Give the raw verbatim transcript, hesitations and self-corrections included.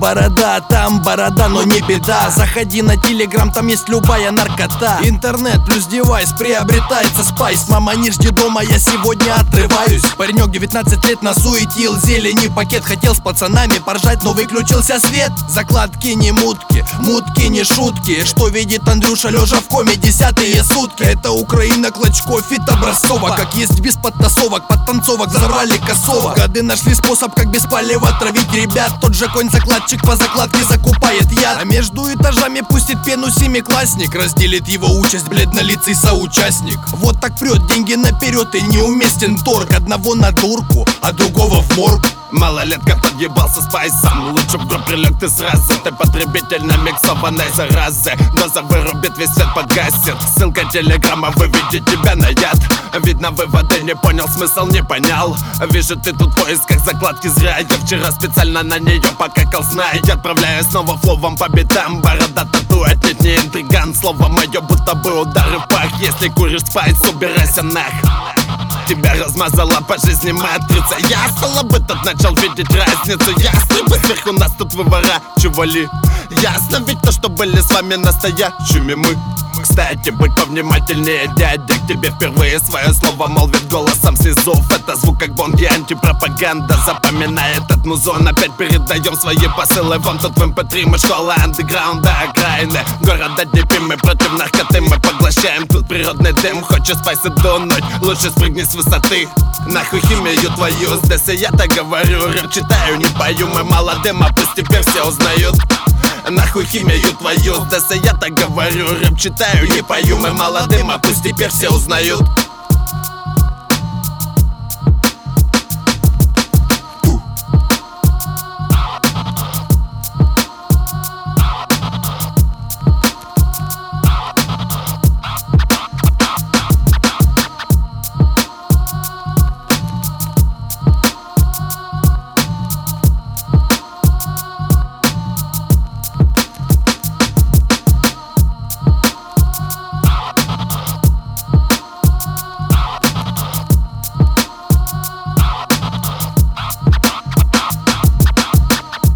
борода, там борода, но не беда. Заходи на телеграм, там есть любая наркота. Интернет плюс девайс, приобретается спайс. Мама, не жди дома, я сегодня отрываюсь. Паренек девятнадцать лет насуетил зелени пакет. Хотел с пацанами поржать, но выключился свет. Закладки не мутки, мутки не шутки. Что видит Андрюша, лежа в коме десятые сутки. Это Украина, Клочко, фит Образцова. Как есть без подтасовок, подтанцовок взорвали косово. Годы нашли способ, как без палева травить ребят. Тот же конь-закладчик по закладке закупает яд. А между этажами пустит пену семиклассник. Разделит его участь бледнолицый соучастник. Вот так прет, деньги наперед и неуместен торг. Одного на дурку, а другого в морг. Малолетка подъебался спайсом. Лучше в гроб прилег ты сразу. Ты потребитель намиксованной заразы. Доза вырубит, весь свет погасит. Ссылка телеграмма выведет тебя на яд. Видно, выводы не понял, смысл не понял. Вижу, ты тут в поисках закладки зря. Я вчера специально на нее покакал знай. Я отправляю снова фловом по битам. Борода тату, отнюдь не интриган. Слово мое будто бы удары в пах. Если куришь спайс, убирайся нах. Тебя размазала по жизни матрица. Я, стало бы, тут начал видеть разницу. Ясно бы, сверху нас тут выворачивали. Ясно ведь то, что были с вами настоящими мы. Кстати, будь повнимательнее, дядя. К тебе впервые свое слово молвит голосом снизу. Это звук как бонги, антипропаганда. Запоминай этот музон, опять передаем свои посылы. Вон тут в эм пэ три мы школа андеграунда, окраины города Днепр. Мы против наркоты, мы поглощаем тут природный дым. Хочешь спайсы дунуть, лучше спрыгни с высоты. Нахуй химию твою, здесь я так говорю. Рэп читаю, не пою, мы молодым, а пусть теперь все узнают. Нахуй химию твою, здесь я так говорю. Рэп читаю, не пою, мы молодым, а пусть теперь все узнают.